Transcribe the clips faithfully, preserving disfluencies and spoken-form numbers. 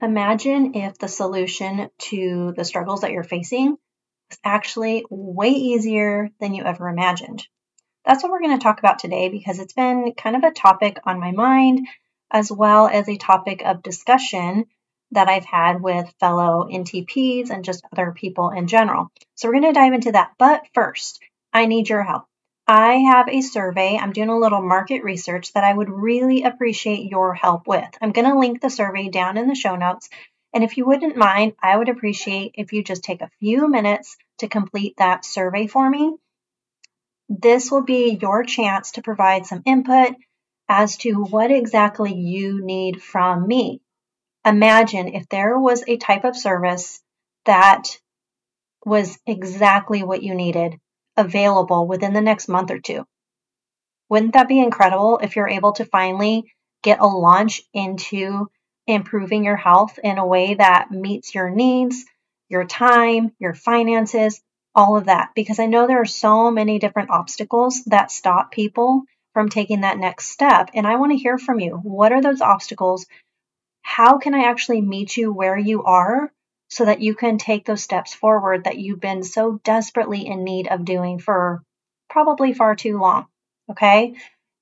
Imagine if the solution to the struggles that you're facing is actually way easier than you ever imagined. That's what we're going to talk about today because it's been kind of a topic on my mind, as well as a topic of discussion that I've had with fellow N T Ps and just other people in general. So we're going to dive into that. But first, I need your help. I have a survey. I'm doing a little market research that I would really appreciate your help with. I'm going to link the survey down in the show notes. And if you wouldn't mind, I would appreciate if you just take a few minutes to complete that survey for me. This will be your chance to provide some input as to what exactly you need from me. Imagine if there was a type of service that was exactly what you needed, available within the next month or two. Wouldn't that be incredible if you're able to finally get a launch into improving your health in a way that meets your needs, your time, your finances, all of that? Because I know there are so many different obstacles that stop people from taking that next step. And I want to hear from you. What are those obstacles? How can I actually meet you where you are so that you can take those steps forward that you've been so desperately in need of doing for probably far too long? Okay.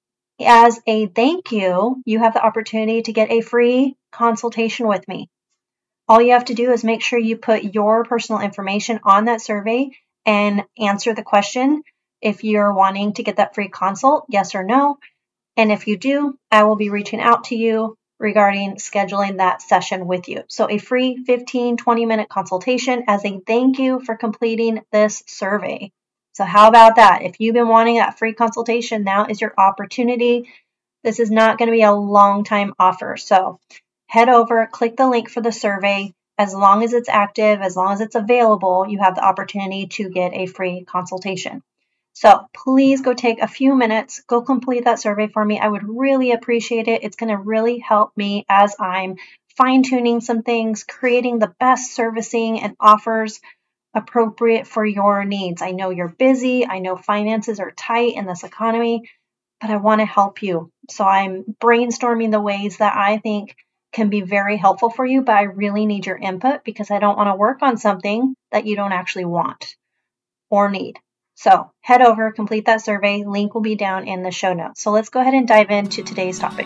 As a thank you, you have the opportunity to get a free consultation with me. All you have to do is make sure you put your personal information on that survey and answer the question if you're wanting to get that free consult, yes or no. And if you do, I will be reaching out to you regarding scheduling that session with you. So a free fifteen, twenty minute consultation as a thank you for completing this survey. So how about that? If you've been wanting that free consultation, now is your opportunity. This is not going to be a long time offer. So head over, click the link for the survey. As long as it's active, as long as it's available, you have the opportunity to get a free consultation. So please go take a few minutes, go complete that survey for me. I would really appreciate it. It's going to really help me as I'm fine-tuning some things, creating the best servicing and offers appropriate for your needs. I know you're busy. I know finances are tight in this economy, but I want to help you. So I'm brainstorming the ways that I think can be very helpful for you, but I really need your input because I don't want to work on something that you don't actually want or need. So head over, complete that survey. Link will be down in the show notes. So let's go ahead and dive into today's topic.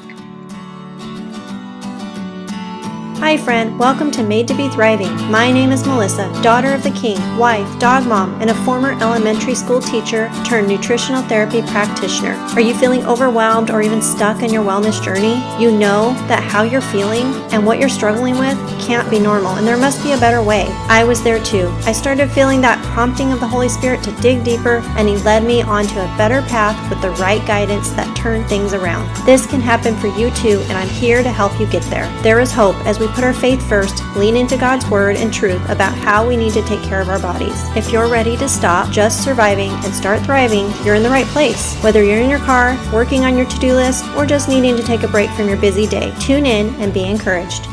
Hi friend, welcome to Made to Be Thriving. My name is Melissa, daughter of the King, wife, dog mom, and a former elementary school teacher turned nutritional therapy practitioner. Are you feeling overwhelmed or even stuck in your wellness journey? You know that how you're feeling and what you're struggling with can't be normal, and there must be a better way. I was there too. I started feeling that prompting of the Holy Spirit to dig deeper, and He led me onto a better path with the right guidance that turned things around. This can happen for you too, and I'm here to help you get there. There is hope as we put our faith first, lean into God's word and truth about how we need to take care of our bodies. If you're ready to stop just surviving and start thriving, you're in the right place. Whether you're in your car, working on your to-do list, or just needing to take a break from your busy day, tune in and be encouraged.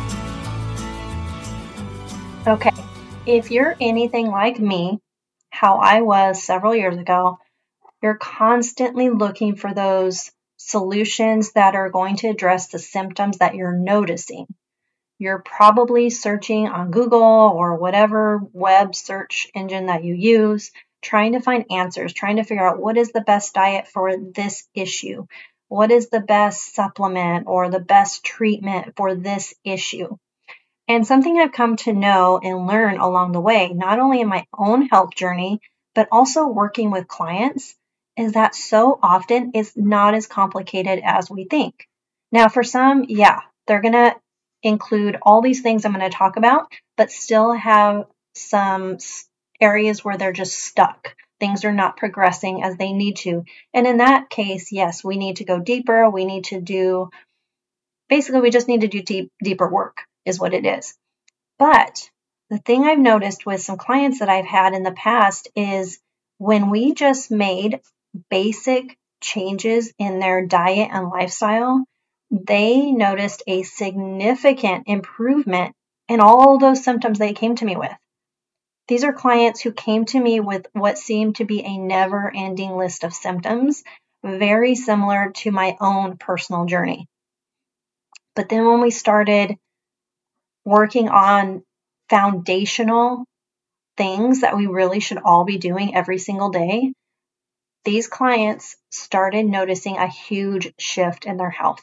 Okay, if you're anything like me, how I was several years ago, you're constantly looking for those solutions that are going to address the symptoms that you're noticing. You're probably searching on Google or whatever web search engine that you use, trying to find answers, trying to figure out what is the best diet for this issue, what is the best supplement or the best treatment for this issue. And something I've come to know and learn along the way, not only in my own health journey, but also working with clients, is that so often it's not as complicated as we think. Now, for some, yeah, they're going to include all these things I'm going to talk about, but still have some areas where they're just stuck. Things are not progressing as they need to. And in that case, yes, we need to go deeper. We need to do, basically, we just need to do deep, deeper work is what it is. But the thing I've noticed with some clients that I've had in the past is when we just made basic changes in their diet and lifestyle, they noticed a significant improvement in all those symptoms they came to me with. These are clients who came to me with what seemed to be a never-ending list of symptoms, very similar to my own personal journey. But then when we started working on foundational things that we really should all be doing every single day, these clients started noticing a huge shift in their health.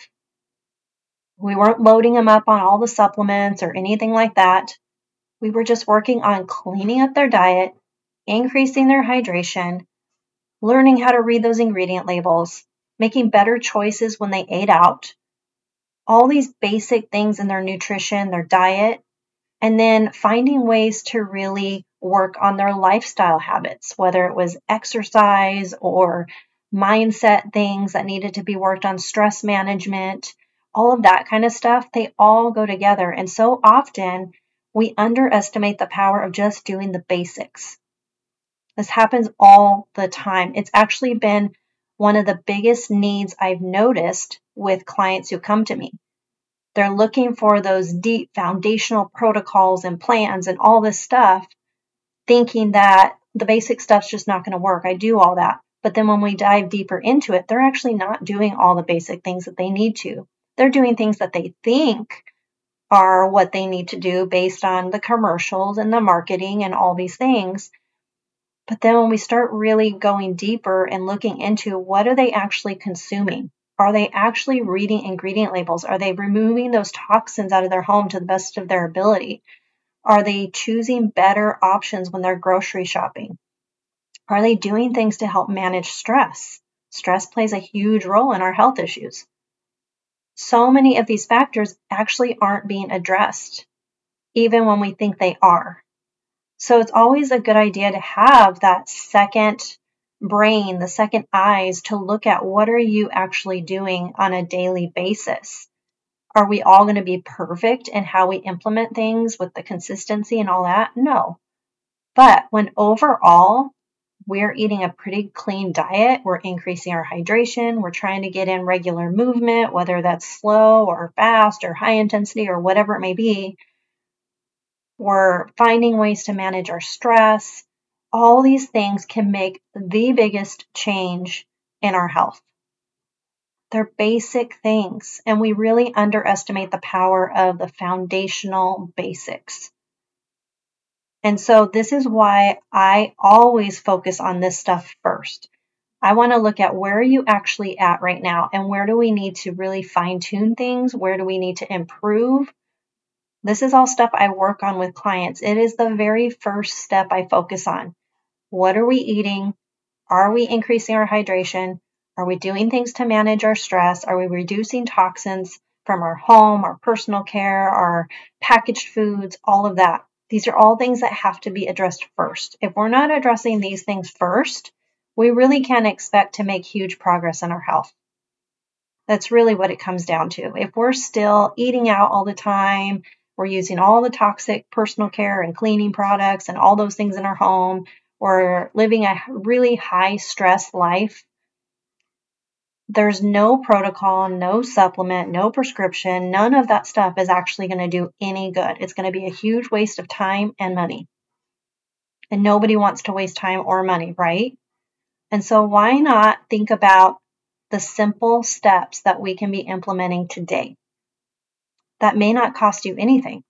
We weren't loading them up on all the supplements or anything like that. We were just working on cleaning up their diet, increasing their hydration, learning how to read those ingredient labels, making better choices when they ate out, all these basic things in their nutrition, their diet, and then finding ways to really work on their lifestyle habits, whether it was exercise or mindset things that needed to be worked on, stress management, all of that kind of stuff. They all go together. And so often we underestimate the power of just doing the basics. This happens all the time. It's actually been one of the biggest needs I've noticed with clients who come to me. They're looking for those deep foundational protocols and plans and all this stuff, thinking that the basic stuff's just not going to work. I do all that. But then when we dive deeper into it, they're actually not doing all the basic things that they need to. They're doing things that they think are what they need to do based on the commercials and the marketing and all these things. But then when we start really going deeper and looking into what are they actually consuming? Are they actually reading ingredient labels? Are they removing those toxins out of their home to the best of their ability? Are they choosing better options when they're grocery shopping? Are they doing things to help manage stress? Stress plays a huge role in our health issues. So many of these factors actually aren't being addressed, even when we think they are. So it's always a good idea to have that second brain, the second eyes to look at what are you actually doing on a daily basis. Are we all going to be perfect in how we implement things with the consistency and all that? No. But when overall we're eating a pretty clean diet, we're increasing our hydration, we're trying to get in regular movement, whether that's slow or fast or high intensity or whatever it may be, we're finding ways to manage our stress. All these things can make the biggest change in our health. They're basic things, and we really underestimate the power of the foundational basics. And so this is why I always focus on this stuff first. I want to look at where are you actually at right now, and where do we need to really fine-tune things? Where do we need to improve? This is all stuff I work on with clients. It is the very first step I focus on. What are we eating? Are we increasing our hydration? Are we doing things to manage our stress? Are we reducing toxins from our home, our personal care, our packaged foods, all of that? These are all things that have to be addressed first. If we're not addressing these things first, we really can't expect to make huge progress in our health. That's really what it comes down to. If we're still eating out all the time, we're using all the toxic personal care and cleaning products and all those things in our home, we're living a really high stress life, there's no protocol, no supplement, no prescription, none of that stuff is actually going to do any good. It's going to be a huge waste of time and money. And nobody wants to waste time or money, right? And so why not think about the simple steps that we can be implementing today that may not cost you anything?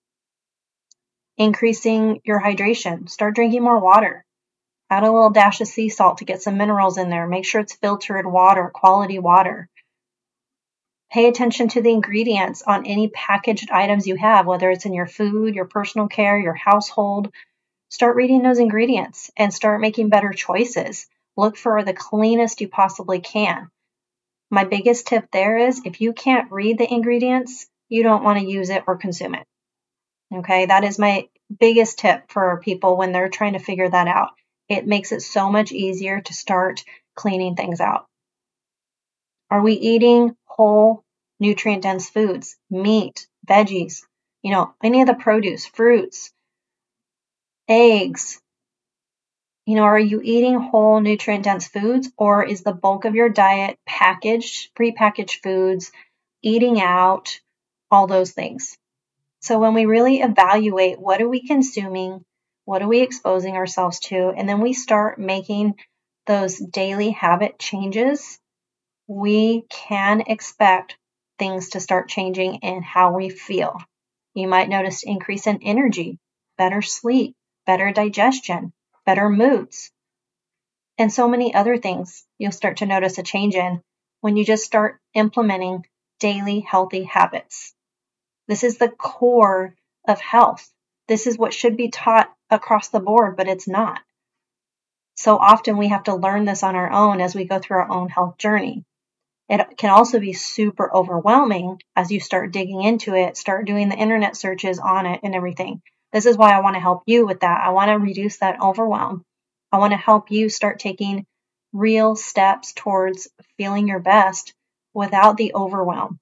Increasing your hydration. Start drinking more water. Add a little dash of sea salt to get some minerals in there. Make sure it's filtered water, quality water. Pay attention to the ingredients on any packaged items you have, whether it's in your food, your personal care, your household. Start reading those ingredients and start making better choices. Look for the cleanest you possibly can. My biggest tip there is if you can't read the ingredients, you don't want to use it or consume it. Okay, that is my biggest tip for people when they're trying to figure that out. It makes it so much easier to start cleaning things out. Are we eating whole, nutrient-dense foods, meat, veggies, you know, any of the produce, fruits, eggs? You know, are you eating whole, nutrient-dense foods, or is the bulk of your diet packaged, prepackaged foods, eating out, all those things? So when we really evaluate what are we consuming, what are we exposing ourselves to, and then we start making those daily habit changes, we can expect things to start changing in how we feel. You might notice increase in energy, better sleep, better digestion, better moods, and so many other things you'll start to notice a change in when you just start implementing daily healthy habits. This is the core of health. This is what should be taught across the board, but it's not. So often we have to learn this on our own as we go through our own health journey. It can also be super overwhelming as you start digging into it, start doing the internet searches on it and everything. This is why I want to help you with that. I want to reduce that overwhelm. I want to help you start taking real steps towards feeling your best without the overwhelm.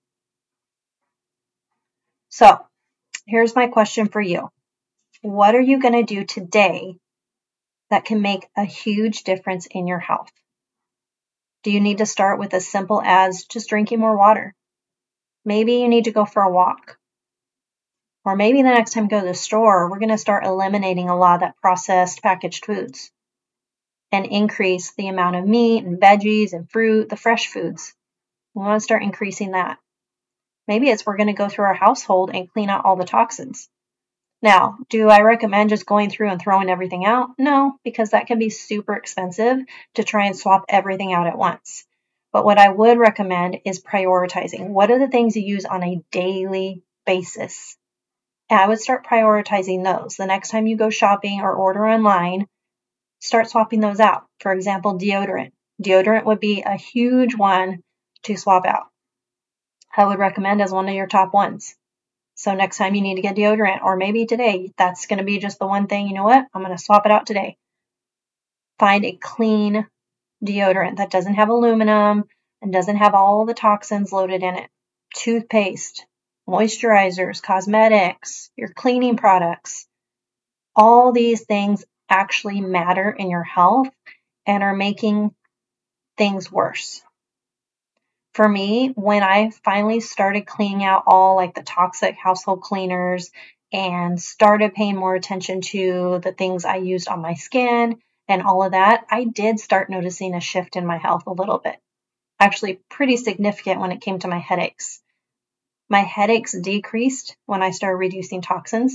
So, here's my question for you. What are you going to do today that can make a huge difference in your health? Do you need to start with as simple as just drinking more water? Maybe you need to go for a walk. Or maybe the next time you go to the store, we're going to start eliminating a lot of that processed packaged foods and increase the amount of meat and veggies and fruit, the fresh foods. We want to start increasing that. Maybe it's we're going to go through our household and clean out all the toxins. Now, do I recommend just going through and throwing everything out? No, because that can be super expensive to try and swap everything out at once. But what I would recommend is prioritizing. What are the things you use on a daily basis? And I would start prioritizing those. The next time you go shopping or order online, start swapping those out. For example, deodorant. Deodorant would be a huge one to swap out. I would recommend as one of your top ones. So next time you need to get deodorant, or maybe today, that's going to be just the one thing, you know what, I'm going to swap it out today. Find a clean deodorant that doesn't have aluminum and doesn't have all the toxins loaded in it. Toothpaste, moisturizers, cosmetics, your cleaning products. All these things actually matter in your health and are making things worse. For me, when I finally started cleaning out all like the toxic household cleaners and started paying more attention to the things I used on my skin and all of that, I did start noticing a shift in my health a little bit. Actually, pretty significant when it came to my headaches. My headaches decreased when I started reducing toxins.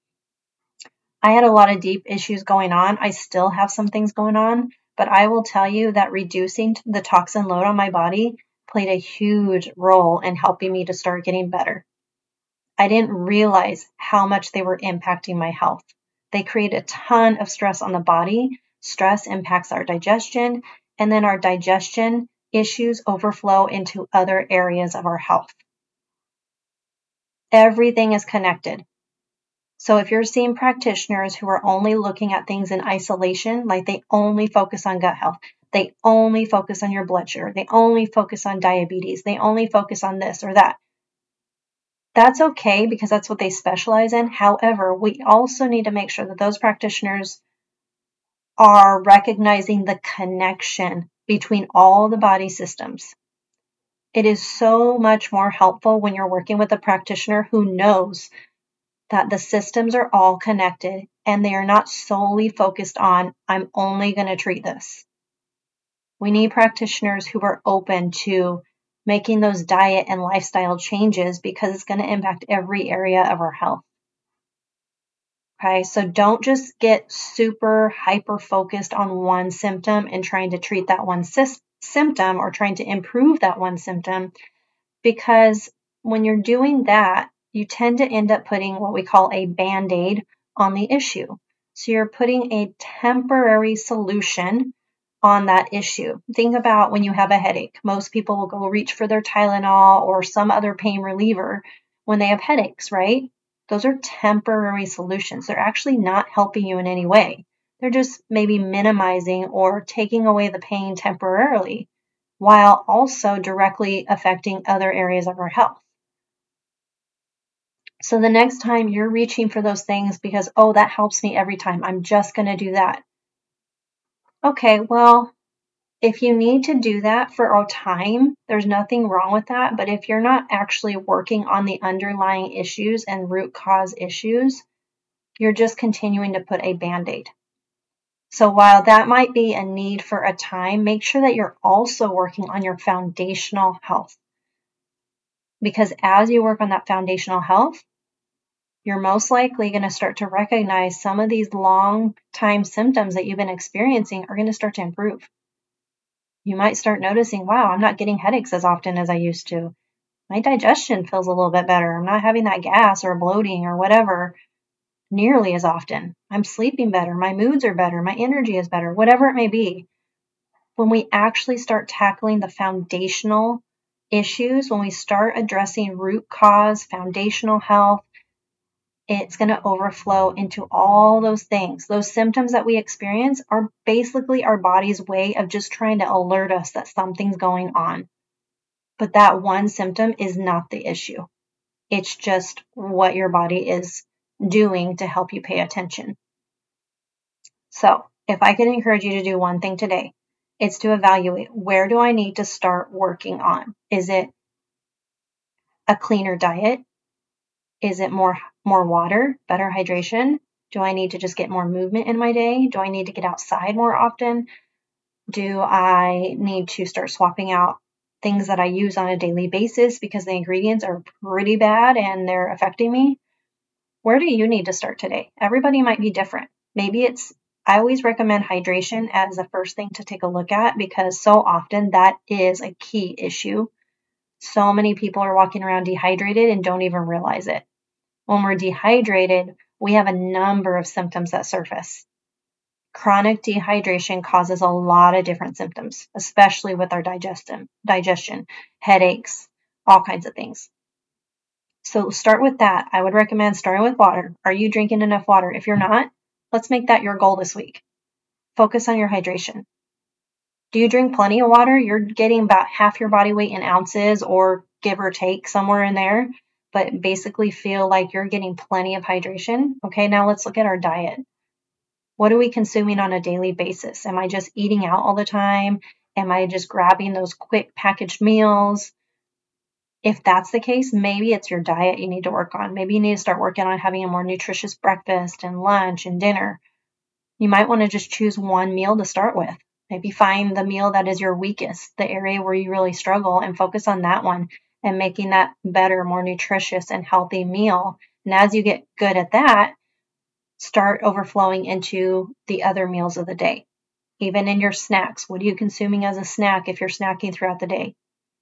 I had a lot of deep issues going on. I still have some things going on, but I will tell you that reducing the toxin load on my body played a huge role in helping me to start getting better. I didn't realize how much they were impacting my health. They create a ton of stress on the body. Stress impacts our digestion, and then our digestion issues overflow into other areas of our health. Everything is connected. So if you're seeing practitioners who are only looking at things in isolation, like they only focus on gut health, they only focus on your blood sugar, they only focus on diabetes, they only focus on this or that, that's okay because that's what they specialize in. However, we also need to make sure that those practitioners are recognizing the connection between all the body systems. It is so much more helpful when you're working with a practitioner who knows that the systems are all connected and they are not solely focused on, I'm only going to treat this. We need practitioners who are open to making those diet and lifestyle changes because it's going to impact every area of our health. Okay, so don't just get super hyper focused on one symptom and trying to treat that one sy- symptom or trying to improve that one symptom, because when you're doing that, you tend to end up putting what we call a Band-Aid on the issue. So you're putting a temporary solution on that issue. Think about when you have a headache. Most people will go reach for their Tylenol or some other pain reliever when they have headaches, right? Those are temporary solutions. They're actually not helping you in any way. They're just maybe minimizing or taking away the pain temporarily, while also directly affecting other areas of our health. So the next time you're reaching for those things because, oh, that helps me every time, I'm just going to do that. Okay, well, if you need to do that for a time, there's nothing wrong with that. But if you're not actually working on the underlying issues and root cause issues, you're just continuing to put a Band-Aid. So while that might be a need for a time, make sure that you're also working on your foundational health. Because as you work on that foundational health, you're most likely going to start to recognize some of these long-time symptoms that you've been experiencing are going to start to improve. You might start noticing, wow, I'm not getting headaches as often as I used to. My digestion feels a little bit better. I'm not having that gas or bloating or whatever nearly as often. I'm sleeping better. My moods are better. My energy is better, whatever it may be. When we actually start tackling the foundational issues, when we start addressing root cause, foundational health, it's going to overflow into all those things. Those symptoms that we experience are basically our body's way of just trying to alert us that something's going on. But that one symptom is not the issue. It's just what your body is doing to help you pay attention. So, if I could encourage you to do one thing today, it's to evaluate, where do I need to start working on? Is it a cleaner diet? Is it more more water, better hydration? Do I need to just get more movement in my day? Do I need to get outside more often? Do I need to start swapping out things that I use on a daily basis because the ingredients are pretty bad and they're affecting me? Where do you need to start today? Everybody might be different. Maybe it's, I always recommend hydration as the first thing to take a look at, because so often that is a key issue. So many people are walking around dehydrated and don't even realize it. When we're dehydrated, we have a number of symptoms that surface. Chronic dehydration causes a lot of different symptoms, especially with our digestion, digestion, headaches, all kinds of things. So start with that. I would recommend starting with water. Are you drinking enough water? If you're not, let's make that your goal this week. Focus on your hydration. Do you drink plenty of water? You're getting about half your body weight in ounces, or give or take somewhere in there, but basically feel like you're getting plenty of hydration. Okay, now let's look at our diet. What are we consuming on a daily basis? Am I just eating out all the time? Am I just grabbing those quick packaged meals? If that's the case, maybe it's your diet you need to work on. Maybe you need to start working on having a more nutritious breakfast and lunch and dinner. You might want to just choose one meal to start with. Maybe find the meal that is your weakest, the area where you really struggle, and focus on that one and making that better, more nutritious and healthy meal. And as you get good at that, start overflowing into the other meals of the day. Even in your snacks, what are you consuming as a snack if you're snacking throughout the day?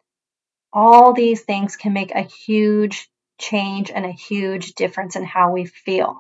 All these things can make a huge change and a huge difference in how we feel.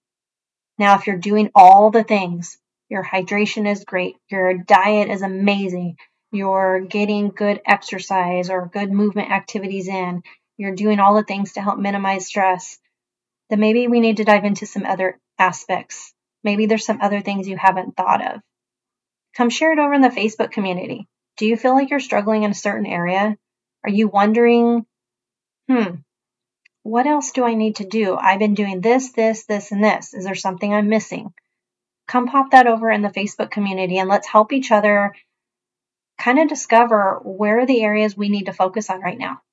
Now, if you're doing all the things, your hydration is great, your diet is amazing, you're getting good exercise or good movement activities in, you're doing all the things to help minimize stress, then maybe we need to dive into some other aspects. Maybe there's some other things you haven't thought of. Come share it over in the Facebook community. Do you feel like you're struggling in a certain area? Are you wondering, hmm, what else do I need to do? I've been doing this, this, this, and this. Is there something I'm missing? Come pop that over in the Facebook community and let's help each other kind of discover where are the areas we need to focus on right now.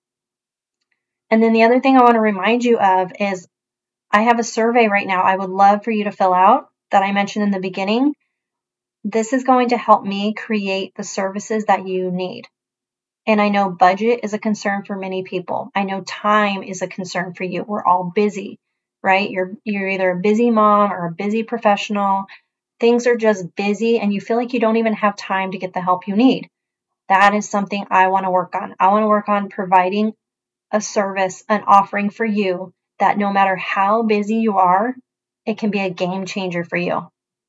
And then the other thing I want to remind you of is I have a survey right now I would love for you to fill out that I mentioned in the beginning. This is going to help me create the services that you need. And I know budget is a concern for many people. I know time is a concern for you. We're all busy, right? You're you're either a busy mom or a busy professional. Things are just busy and you feel like you don't even have time to get the help you need. That is something I want to work on. I want to work on providing a service, an offering for you that no matter how busy you are, it can be a game changer for you.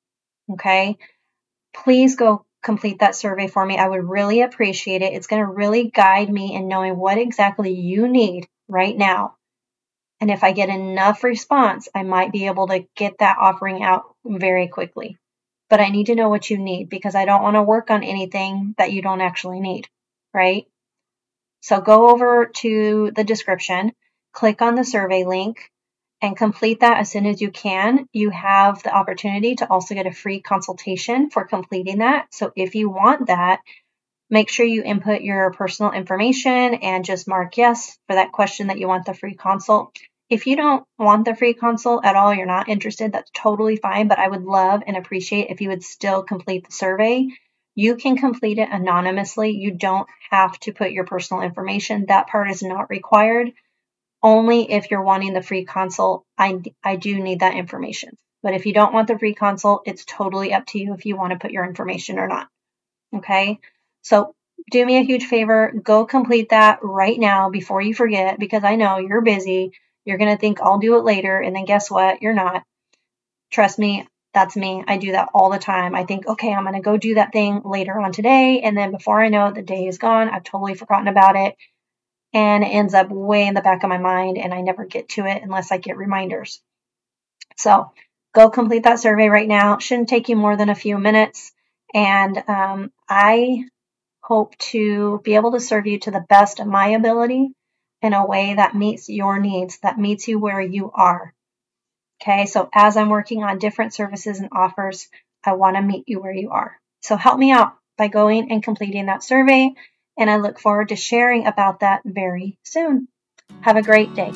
Okay? Please go complete that survey for me. I would really appreciate it. It's going to really guide me in knowing what exactly you need right now. And if I get enough response, I might be able to get that offering out very quickly. But I need to know what you need because I don't want to work on anything that you don't actually need, right? So go over to the description, click on the survey link, and complete that as soon as you can. You have the opportunity to also get a free consultation for completing that. So if you want that, make sure you input your personal information and just mark yes for that question that you want the free consult. If you don't want the free consult at all, you're not interested, that's totally fine, but I would love and appreciate if you would still complete the survey. You can complete it anonymously. You don't have to put your personal information. That part is not required. only if you're wanting the free consult, I, I do need that information. But if you don't want the free consult, it's totally up to you if you want to put your information or not. Okay? So do me a huge favor. Go complete that right now before you forget, because I know you're busy. You're going to think I'll do it later. And then guess what? You're not. Trust me. That's me. I do that all the time. I think, okay, I'm going to go do that thing later on today. And then before I know it, the day is gone. I've totally forgotten about it. And it ends up way in the back of my mind. And I never get to it unless I get reminders. So go complete that survey right now. It shouldn't take you more than a few minutes. And um, I hope to be able to serve you to the best of my ability in a way that meets your needs, that meets you where you are. Okay, so as I'm working on different services and offers, I want to meet you where you are. So help me out by going and completing that survey, and I look forward to sharing about that very soon. Have a great day.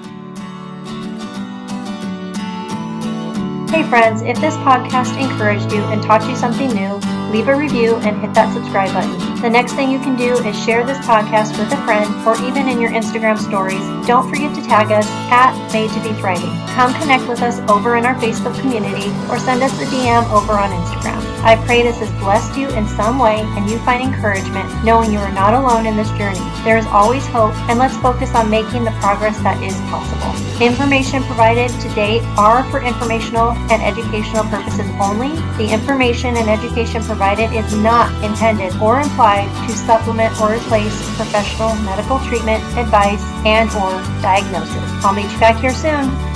Hey friends, if this podcast encouraged you and taught you something new, leave a review and hit that subscribe button. The next thing you can do is share this podcast with a friend or even in your Instagram stories. Don't forget to tag us at Made to Be Thriving. Come connect with us over in our Facebook community or send us a D M over on Instagram. I pray this has blessed you in some way and you find encouragement knowing you are not alone in this journey. There is always hope, and let's focus on making the progress that is possible. Information provided to date are for informational and educational purposes only. The information and education provided is not intended or implied to supplement or replace professional medical treatment, advice, and or diagnosis. I'll meet you back here soon.